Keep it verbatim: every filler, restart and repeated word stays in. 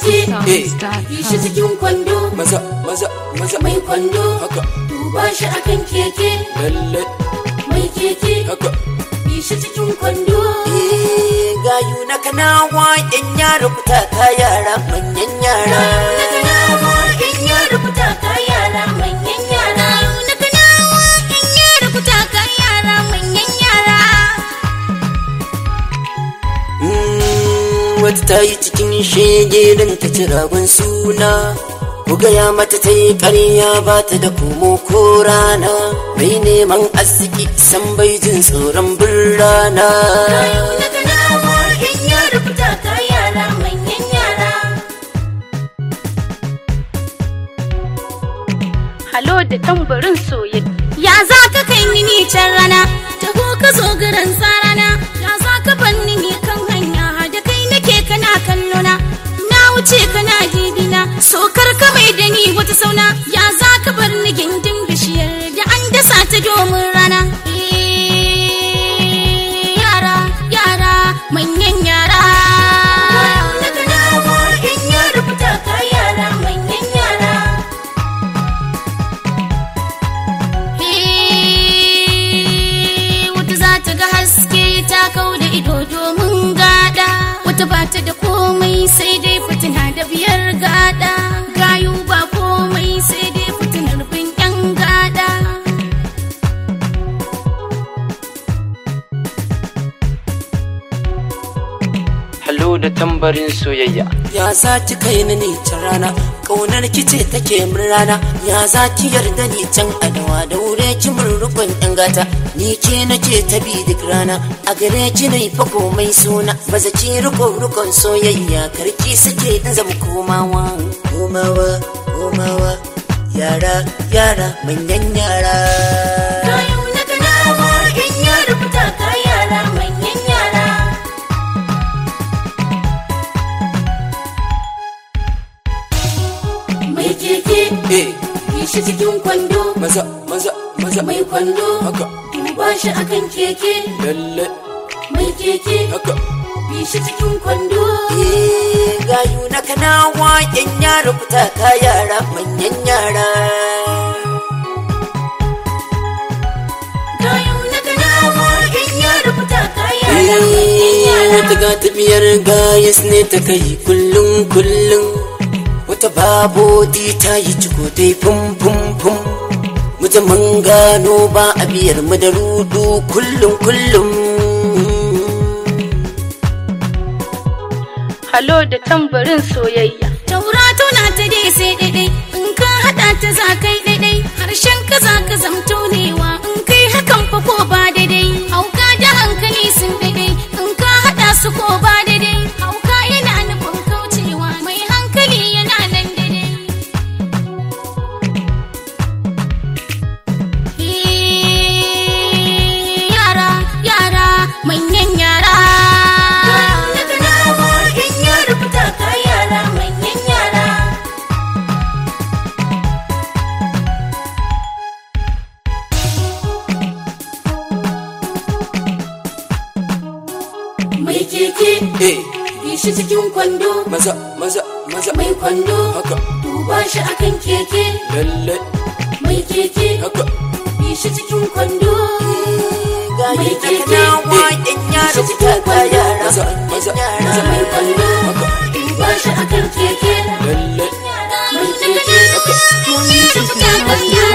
keke yi shi cikin kwando maza maza maza mai kwando haka duba shi akan keke lalle mai keke haka yi shi cikin kwando. Eh gayu na kanawa yan yara kuta ka yara manyan yara na kanawa yan yara kuta ka yara manyan yara na kanawa yan yara kuta ka yara manyan yara. Wata ta yi cikin shege don ta ci ragon suna, ku gaya mata ta yi ƙarya ba ta da komo ko rana, mai neman arziki san bai jin tsoron bin rana. na kanawa yan yara kuta ka yara manyan yara. Halo da tambarin soyayya. Ya za ka kai ni ni can rana, taho ka zo garin tsarana, ya za ka banni ni kan hanya da kai nake kana kallona, na wuce kana jibina, sokar ka mai da ni wata sauna, ya za ka bar ni gindin bishiyar da an dasa ta domin rana. Eh, yara yara manyan yara. na kanawa yan yara fita ka yara manyan yara. Ta kau da ido domin gada, wata bata da komai sai dai fitina da biyar gada, gayu ba komai sai dai fitinar bin yan gada. Halo da tambarin soyayya. Ya za ki kai ni ni can rana, ƙaunar ki ce take min rana, ya za ki yarda ni can adawa da wure ki min rukun yan gata, ni ke nake ta bi duk rana, a gare ki na fa komai suna, baza ki rukun rukun soyayya, karki suke in zama komawa komawa komawa yara yara manyan yara. Gayu na kanawa yan yara fita ka yara manyan yara. Mai keke eh yi shi cikin kwando maza maza maza mai kwando haka duba shi akan keke lalle mai keke haka yi shi cikin kwando. Eh gayu na kanawa yan yara kuta ka yara manyan yara. Gayu na kanawa yan yara fita ka yara manyan yara. Wata ga tafiyar gayas ne ta kai kullum kullum, wata babodi ta yi ciko ta yi fum fum fum, muta mun gano ba a biyar mu da rudu kullum kullum. Halo da tambarin soyayya. Taura tona ta dai sai daidai, in ka hada ta za kai daidai, harshen ka za ka zamto newa, in kai hakan fa ko ba daidai, hauka da hankali sun daidai, in ka hada su ko ba daidai, hauka yana nufin kaucewa, mai hankali yana nan daidai. Eh, yara yara manyan yara. na kanawa yan yara fita ka yara manyan yara. Mai keke eh yi shi cikin kwando maza maza maza mai kwando haka duba shi akan keke lalle mai keke haka yi shi cikin kwando. Gayu Mai na keke kanawa yan yara kuta ka yara maza maza maza mai kwando haka duba shi akan keke lalle mai keke yi shi cikin kwando.